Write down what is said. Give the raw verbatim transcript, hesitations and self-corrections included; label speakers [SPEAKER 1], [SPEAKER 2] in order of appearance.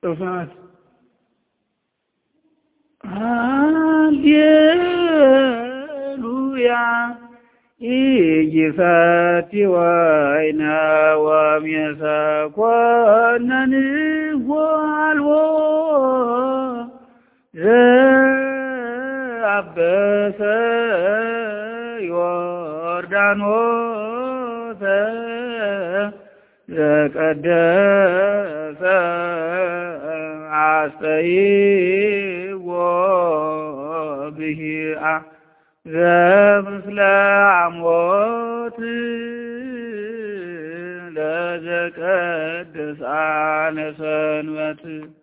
[SPEAKER 1] ጥፋት ሃሌሉያ ኢይፈቲ ወይነ ወሜሰኮነንዎ አልቦ ዘአበሰ ዮርዳኖሰ ዘቀደሰ አስተይዎ ብሂአ ዘምስለ አሞት ለዘቀደሰ አነ ሰንበት